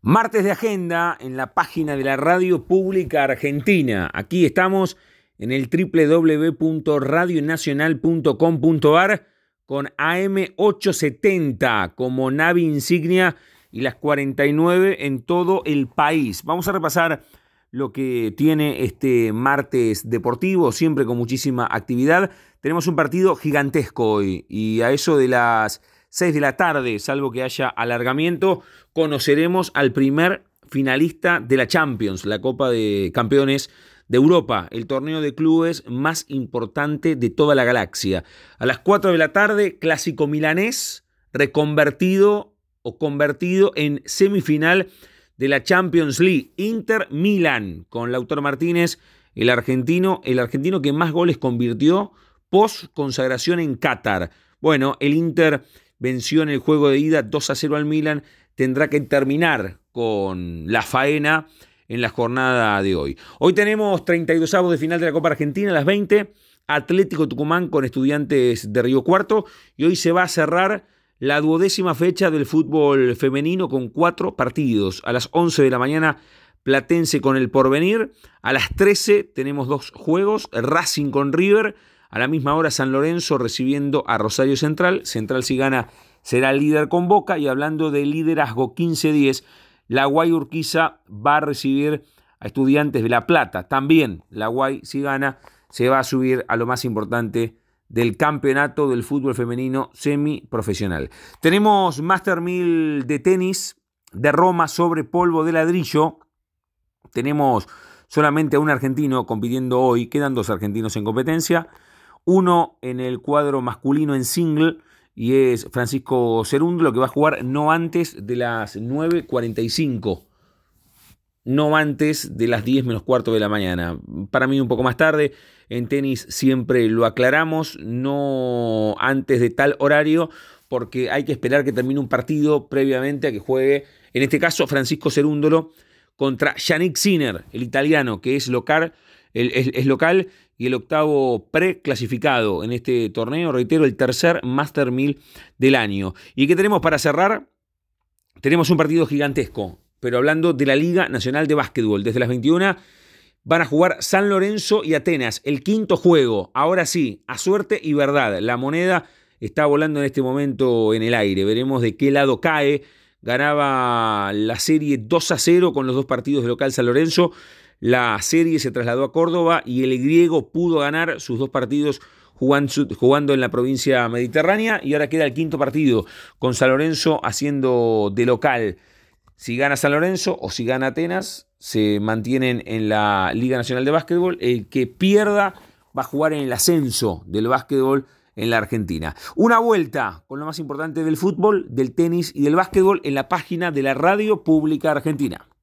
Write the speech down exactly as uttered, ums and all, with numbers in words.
Martes de agenda en la página de la Radio Pública Argentina. Aquí estamos en el doble u doble u doble u punto radio nacional punto com punto a r con A M ochocientos setenta como nave insignia y las cuarenta y nueve en todo el país. Vamos a repasar lo que tiene este martes deportivo, siempre con muchísima actividad. Tenemos un partido gigantesco hoy y a eso de las seis de la tarde, salvo que haya alargamiento, conoceremos al primer finalista de la Champions, la Copa de Campeones de Europa, el torneo de clubes más importante de toda la galaxia. A las cuatro de la tarde, clásico milanés, reconvertido o convertido en semifinal de la Champions League, Inter-Milan, con Lautaro Martínez, el argentino, el argentino que más goles convirtió post consagración en Qatar. Bueno, el Inter venció en el juego de ida dos a cero al Milan, tendrá que terminar con la faena en la jornada de hoy. Hoy tenemos treinta y dos avos de final de la Copa Argentina a las veinte, Atlético Tucumán con Estudiantes de Río Cuarto, y hoy se va a cerrar la duodécima fecha del fútbol femenino con cuatro partidos. A las once de la mañana, Platense con El Porvenir. A las trece tenemos dos juegos, Racing con River. A la misma hora, San Lorenzo recibiendo a Rosario Central. Central, si gana, será líder con Boca. Y hablando de liderazgo quince diez, la Guay Urquiza va a recibir a Estudiantes de La Plata. También la Guay, si gana, se va a subir a lo más importante del campeonato del fútbol femenino semiprofesional. Tenemos Master mil de tenis de Roma sobre polvo de ladrillo. Tenemos solamente a un argentino compitiendo hoy. Quedan dos argentinos en competencia. Uno en el cuadro masculino en single y es Francisco Cerúndolo, que va a jugar no antes de las nueve cuarenta y cinco. No antes de las diez menos cuarto de la mañana. Para mí un poco más tarde. En tenis siempre lo aclaramos, no antes de tal horario, porque hay que esperar que termine un partido previamente a que juegue, en este caso, Francisco Cerúndolo contra Yannick Sinner, el italiano, que es local, el, es, es local y el octavo preclasificado en este torneo, reitero, el tercer Master mil del año. ¿Y qué tenemos para cerrar? Tenemos un partido gigantesco, pero hablando de la Liga Nacional de Básquetbol. Desde las veintiuna van a jugar San Lorenzo y Atenas, el quinto juego. Ahora sí, a suerte y verdad. La moneda está volando en este momento en el aire. Veremos de qué lado cae. Ganaba la serie dos a cero con los dos partidos de local San Lorenzo. La serie se trasladó a Córdoba y el griego pudo ganar sus dos partidos jugando en la provincia mediterránea. Y ahora queda el quinto partido con San Lorenzo haciendo de local. Si gana San Lorenzo o si gana Atenas, se mantienen en la Liga Nacional de Básquetbol. El que pierda va a jugar en el ascenso del básquetbol en la Argentina. Una vuelta con lo más importante del fútbol, del tenis y del básquetbol en la página de la Radio Pública Argentina.